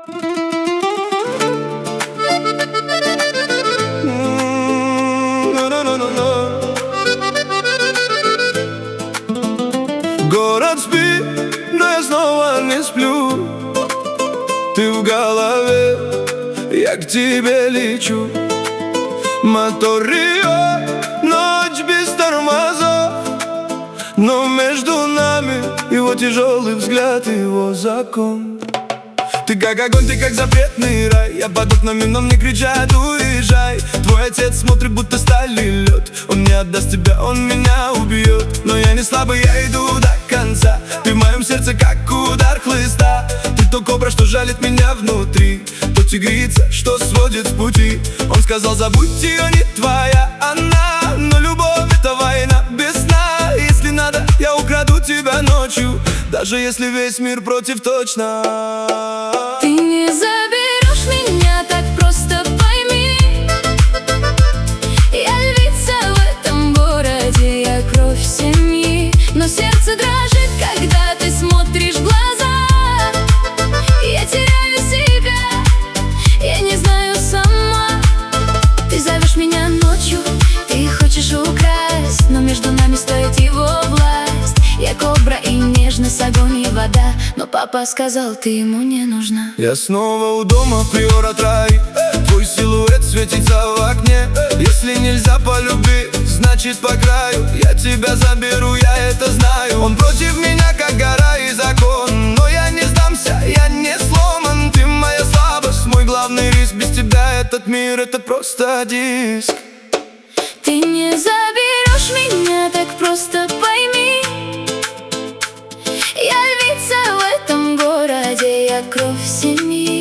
Город спит, но я снова не сплю. Ты в голове, я к тебе лечу. Мотор Рио, ночь без тормозов, но между нами его тяжелый взгляд и его закон. Ты как огонь, ты как запретный рай. Я под окнами, но мне кричат: уезжай. Твой отец смотрит, будто сталь и лед. Он не отдаст тебя, он меня убьет. Но я не слабый, я иду до конца. Ты в моем сердце, как удар хлыста. Ты то кобра, что жалит меня внутри, то тигрица, что сводит с пути. Он сказал: забудь ее, не твоя она. Но любовь — это война без сна. Если надо, я украду тебя ночью, даже если весь мир против точно. Ты не заберешь меня так просто, пойми. Я львица в этом городе, я кровь семьи. Но сердце дрожит, когда ты смотришь в глаза. Я теряю себя, я не знаю сама. Ты зовешь меня ночью, ты хочешь украсть, но между нами стоит его власть. Я кобра и нежность, огонь и вода, но папа сказал, ты ему не нужна. Я снова у дома, приора Рай. Твой силуэт светится в окне. Если нельзя полюбить, значит по краю. Я тебя заберу, я это знаю. Он против меня, как гора и закон, но я не сдамся, я не сломан. Ты моя слабость, мой главный риск. Без тебя этот мир — это просто диск. Ты не заберешь меня так просто, пойми. Я львица в этом городе, я кровь семьи.